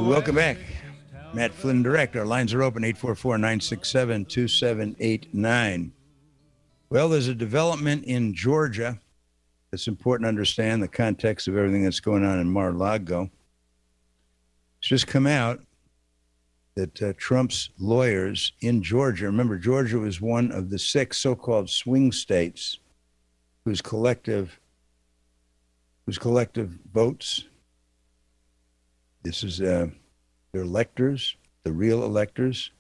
welcome back. Matt Flynn Direct. Our lines are open, 844-967-2789. Well, there's a development in Georgia. It's important to understand the context of everything that's going on in Mar-a-Lago. It's just come out that Trump's lawyers in Georgia, remember, Georgia was one of the 6 so-called swing states whose collective votes, this is their electors, the real electors,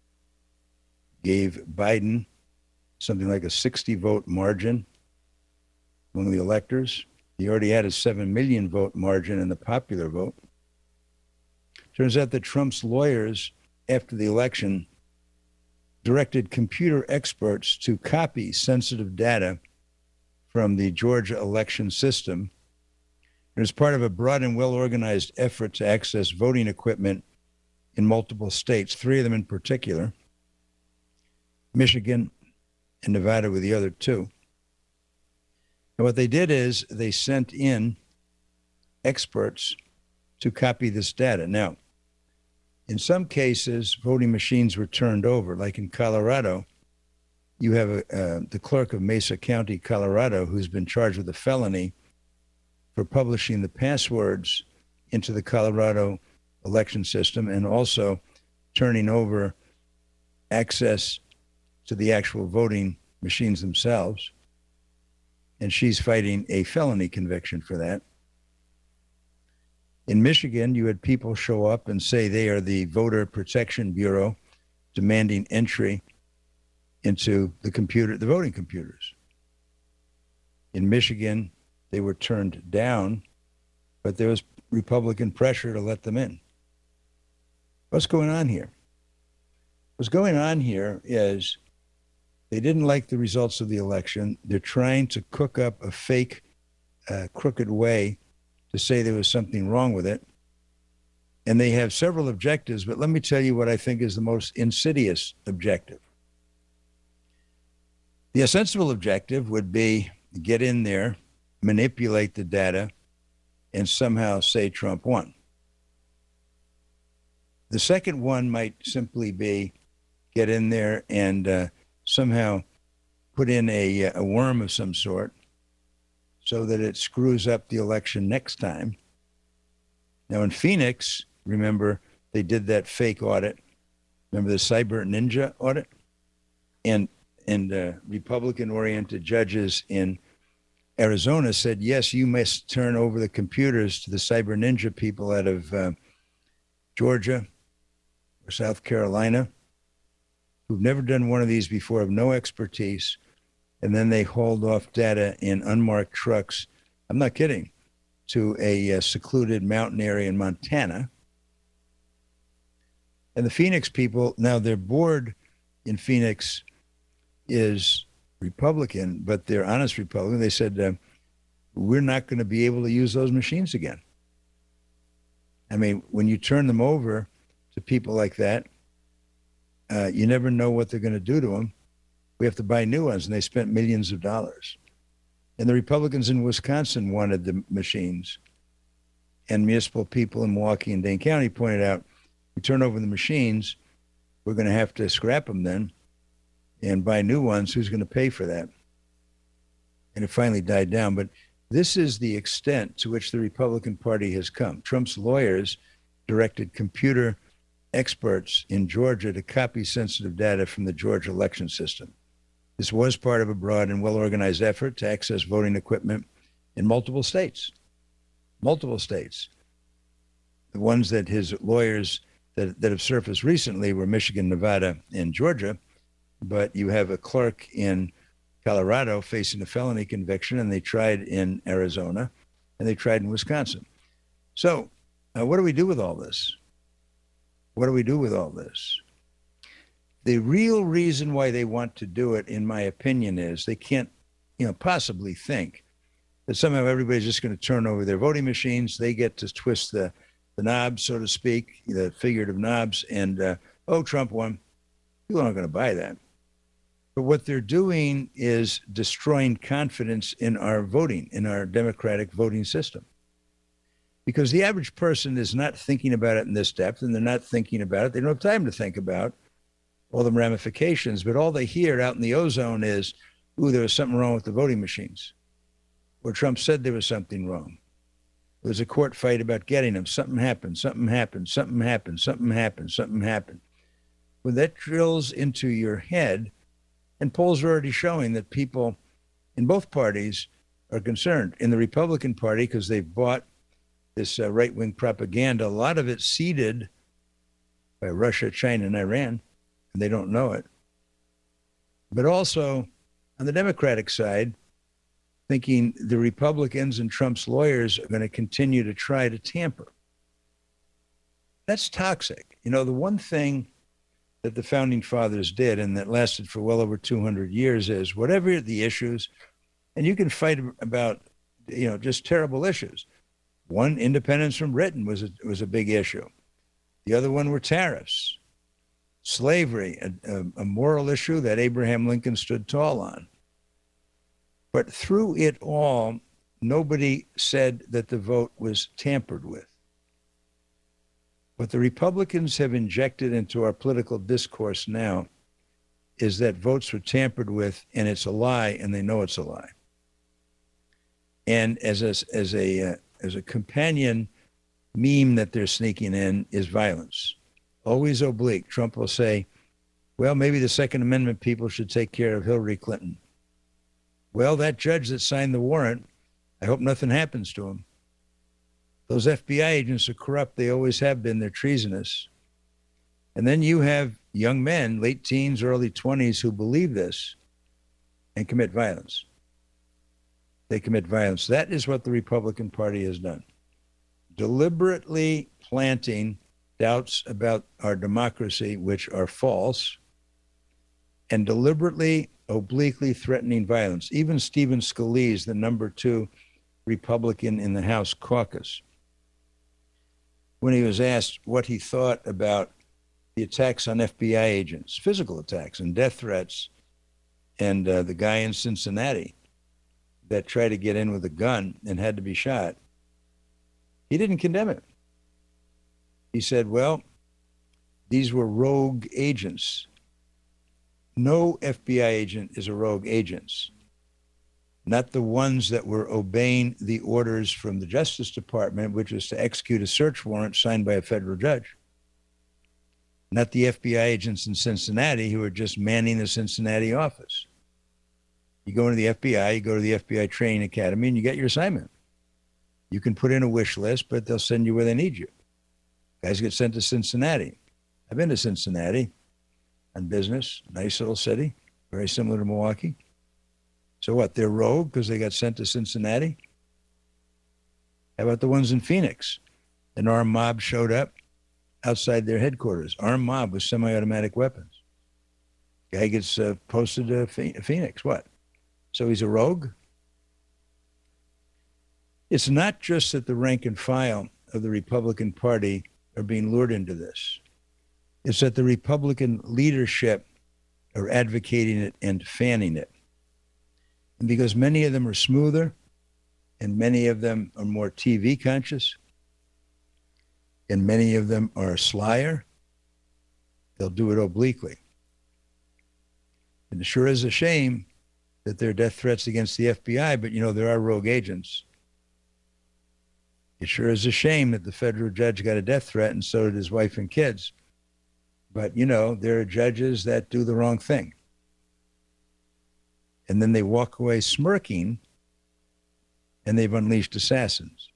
gave Biden something like a 60-vote margin among the electors. He already had a 7 million vote margin in the popular vote. Turns out that Trump's lawyers, after the election, directed computer experts to copy sensitive data from the Georgia election system. It was part of a broad and well-organized effort to access voting equipment in multiple states, 3 of them in particular. Michigan and Nevada were the other 2. And what they did is they sent in experts to copy this data. Now, in some cases, voting machines were turned over. Like in Colorado, you have the clerk of Mesa County, Colorado, who's been charged with a felony for publishing the passwords into the Colorado election system and also turning over access to the actual voting machines themselves. And she's fighting a felony conviction for that. In Michigan, you had people show up and say they are the Voter Protection Bureau demanding entry into the voting computers. In Michigan, they were turned down, but there was Republican pressure to let them in. What's going on here? What's going on here is they didn't like the results of the election. They're trying to cook up a fake, crooked way to say there was something wrong with it. And they have several objectives, but let me tell you what I think is the most insidious objective. The ostensible objective would be to get in there, manipulate the data, and somehow say Trump won. The second one might simply be get in there and somehow put in a worm of some sort so that it screws up the election next time. Now in Phoenix, remember, they did that fake audit. Remember the Cyber Ninja audit? And Republican-oriented judges in Arizona said, yes, you must turn over the computers to the Cyber Ninja people out of Georgia or South Carolina, who've never done one of these before, have no expertise, and then they hauled off data in unmarked trucks, I'm not kidding, to a secluded mountain area in Montana. And the Phoenix people, now their board in Phoenix is Republican, but they're honest Republican. They said, we're not going to be able to use those machines again. I mean, when you turn them over to people like that, you never know what they're going to do to them. We have to buy new ones, and they spent millions of dollars. And the Republicans in Wisconsin wanted the machines. And municipal people in Milwaukee and Dane County pointed out, we turn over the machines, we're going to have to scrap them then and buy new ones. Who's going to pay for that? And it finally died down. But this is the extent to which the Republican Party has come. Trump's lawyers directed computer experts in Georgia to copy sensitive data from the Georgia election system. This was part of a broad and well-organized effort to access voting equipment in multiple states. Multiple states. The ones that his lawyers that have surfaced recently were Michigan, Nevada, and Georgia. But you have a clerk in Colorado facing a felony conviction, and they tried in Arizona, and they tried in Wisconsin. So what do we do with all this? What do we do with all this? The real reason why they want to do it, in my opinion, is they can't, possibly think that somehow everybody's just going to turn over their voting machines. They get to twist the knobs, so to speak, the figurative knobs, and, Trump won. People aren't going to buy that. But what they're doing is destroying confidence in our voting, in our democratic voting system. because the average person is not thinking about it in this depth, and they're not thinking about it. They don't have time to think about all the ramifications, but all they hear out in the ozone is, ooh, there was something wrong with the voting machines. Or Trump said there was something wrong. There was a court fight about getting them. Something happened, something happened, something happened, something happened, something happened. When that drills into your head, and polls are already showing that people in both parties are concerned. In the Republican Party, because they've bought this right-wing propaganda, a lot of it seeded by Russia, China, and Iran, and they don't know it. But also on the Democratic side, thinking the Republicans and Trump's lawyers are going to continue to try to tamper. That's toxic. You know, the one thing that the founding fathers did, and that lasted for well over 200 years, is whatever the issues, and you can fight about, you know, just terrible issues. One, independence from Britain was a big issue. The other one were tariffs, slavery, a moral issue that Abraham Lincoln stood tall on. But through it all, nobody said that the vote was tampered with. What the Republicans have injected into our political discourse now is that votes were tampered with, and it's a lie, and they know it's a lie. And as a companion meme that they're sneaking in is violence. Always oblique. Trump will say, well, maybe the Second Amendment people should take care of Hillary Clinton. Well, that judge that signed the warrant, I hope nothing happens to him. Those FBI agents are corrupt. They always have been. They're treasonous. And then you have young men, late teens, early 20s, who believe this and commit violence. They commit violence. That is what the Republican Party has done. Deliberately planting doubts about our democracy, which are false, and deliberately, obliquely threatening violence. Even Stephen Scalise, the number 2 Republican in the House caucus, when he was asked what he thought about the attacks on FBI agents, physical attacks and death threats, and the guy in Cincinnati that tried to get in with a gun and had to be shot, he didn't condemn it. He said, well, these were rogue agents. No FBI agent is a rogue agent. Not the ones that were obeying the orders from the Justice Department, which was to execute a search warrant signed by a federal judge. Not the FBI agents in Cincinnati who are just manning the Cincinnati office. You go into the FBI, you go to the FBI Training Academy, and you get your assignment. You can put in a wish list, but they'll send you where they need you. Guys get sent to Cincinnati. I've been to Cincinnati on business, nice little city, very similar to Milwaukee. So what, they're rogue because they got sent to Cincinnati? How about the ones in Phoenix? An armed mob showed up outside their headquarters. Armed mob with semi-automatic weapons. Guy gets posted to Phoenix. What? So he's a rogue? It's not just that the rank and file of the Republican Party are being lured into this. It's that the Republican leadership are advocating it and fanning it. And because many of them are smoother and many of them are more TV conscious and many of them are slyer, they'll do it obliquely. And it sure is a shame that there are death threats against the FBI, but, you know, there are rogue agents. It sure is a shame that the federal judge got a death threat and so did his wife and kids. But, you know, there are judges that do the wrong thing. And then they walk away smirking, and they've unleashed assassins.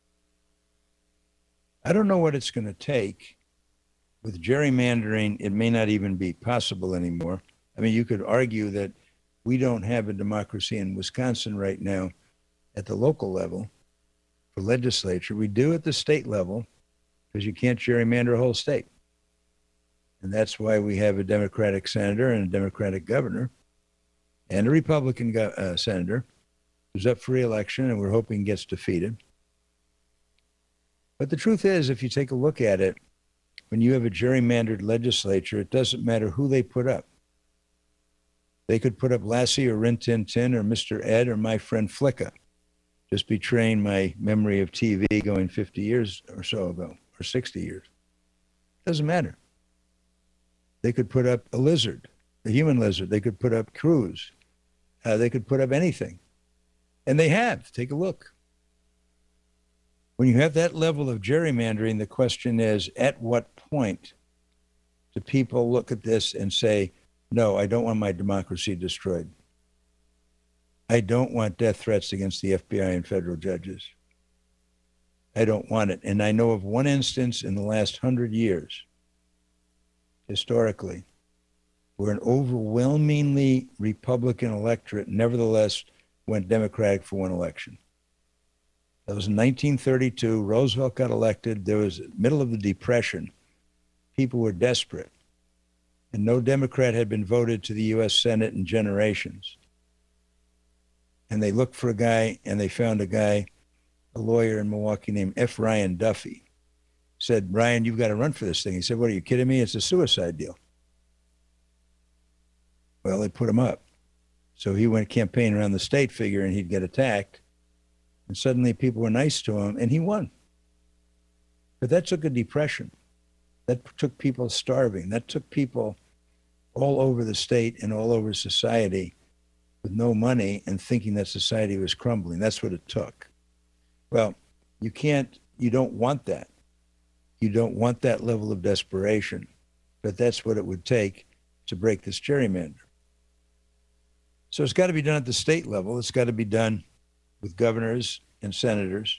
I don't know what it's going to take. With gerrymandering, it may not even be possible anymore. I mean, you could argue that we don't have a democracy in Wisconsin right now at the local level for legislature. We do at the state level because you can't gerrymander a whole state. And that's why we have a Democratic senator and a Democratic governor and a Republican senator who's up for re-election, and we're hoping gets defeated. But the truth is, if you take a look at it, when you have a gerrymandered legislature, it doesn't matter who they put up. They could put up Lassie or Rin Tin Tin or Mr. Ed or my friend Flicka. just betraying my memory of TV going 50 years or so ago, or 60 years. Doesn't matter. They could put up a lizard, a human lizard. They could put up crews. They could put up anything. And they have. Take a look. When you have that level of gerrymandering, the question is, at what point do people look at this and say, no, I don't want my democracy destroyed. I don't want death threats against the FBI and federal judges. I don't want it. And I know of one instance in the last 100 years, historically, where an overwhelmingly Republican electorate nevertheless went Democratic for one election. That was in 1932. Roosevelt got elected. There was middle of the Depression. People were desperate. And no Democrat had been voted to the U.S. Senate in generations. And they looked for a guy, and they found a guy, a lawyer in Milwaukee named F. Ryan Duffy. Said, Ryan, you've got to run for this thing. He said, what, are you kidding me? It's a suicide deal. Well, they put him up. So he went campaign around the state figuring he'd get attacked. And suddenly people were nice to him, and he won. But that took a depression. That took people starving. That took people all over the state and all over society with no money and thinking that society was crumbling. That's what it took. Well, you don't want that. You don't want that level of desperation, but that's what it would take to break this gerrymander. So it's got to be done at the state level. It's got to be done with governors and senators.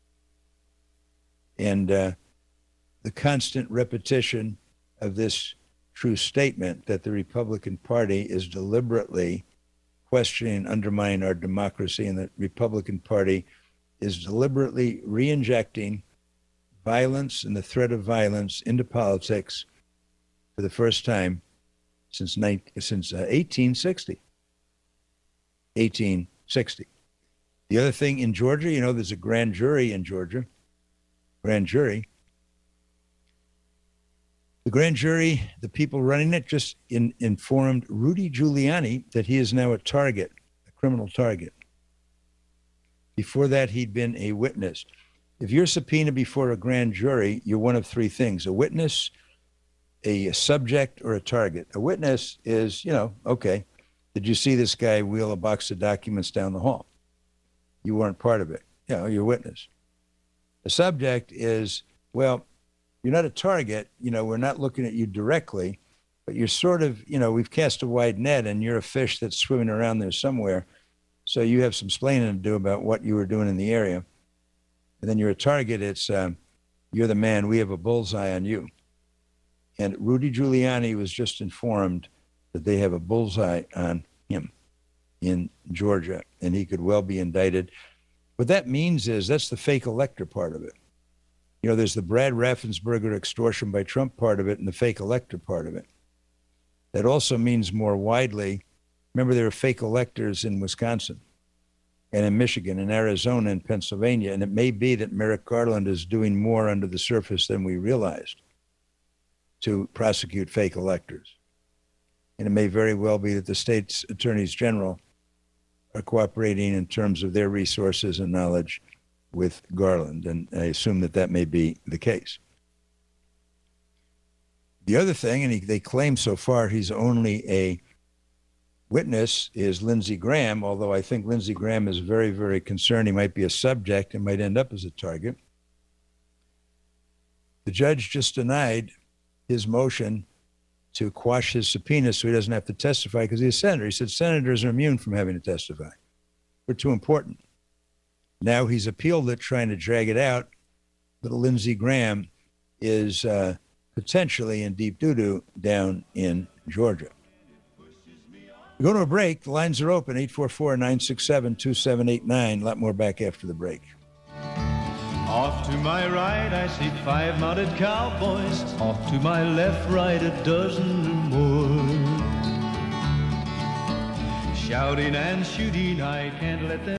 And the constant repetition of this true statement that the Republican Party is deliberately questioning and undermining our democracy, and the Republican Party is deliberately re-injecting violence and the threat of violence into politics for the first time since 1860. 1860. The other thing in Georgia, there's a grand jury in Georgia. Grand jury. The grand jury, the people running it, just informed Rudy Giuliani that he is now a target, a criminal target. Before that, he'd been a witness. If you're subpoenaed before a grand jury, you're one of three things: a witness, a subject, or a target. A witness is, okay, did you see this guy wheel a box of documents down the hall? You weren't part of it. You're a witness. A subject is, well, you're not a target. We're not looking at you directly, but you're sort of, we've cast a wide net and you're a fish that's swimming around there somewhere. So you have some explaining to do about what you were doing in the area. And then you're a target. It's, you're the man. We have a bullseye on you. And Rudy Giuliani was just informed that they have a bullseye on him in Georgia, and he could well be indicted. What that means is that's the fake elector part of it. There's the Brad Raffensperger extortion by Trump part of it and the fake elector part of it. That also means more widely, remember there are fake electors in Wisconsin and in Michigan and Arizona and Pennsylvania, and it may be that Merrick Garland is doing more under the surface than we realized to prosecute fake electors. And it may very well be that the state's attorneys general are cooperating in terms of their resources and knowledge with Garland, and I assume that may be the case. The other thing, and they claim so far he's only a witness, is Lindsey Graham, although I think Lindsey Graham is very, very concerned he might be a subject and might end up as a target. The judge just denied his motion to quash his subpoena so he doesn't have to testify because he's a senator. He said senators are immune from having to testify. We're too important. Now he's appealed it, trying to drag it out. Little Lindsey Graham is potentially in deep doo-doo down in Georgia. We go to a break. The lines are open, 844-967-2789. A lot more back after the break. Off to my right, I see 5 mounted cowboys. Off to my left, right, a dozen or more. Shouting and shooting, I can't let them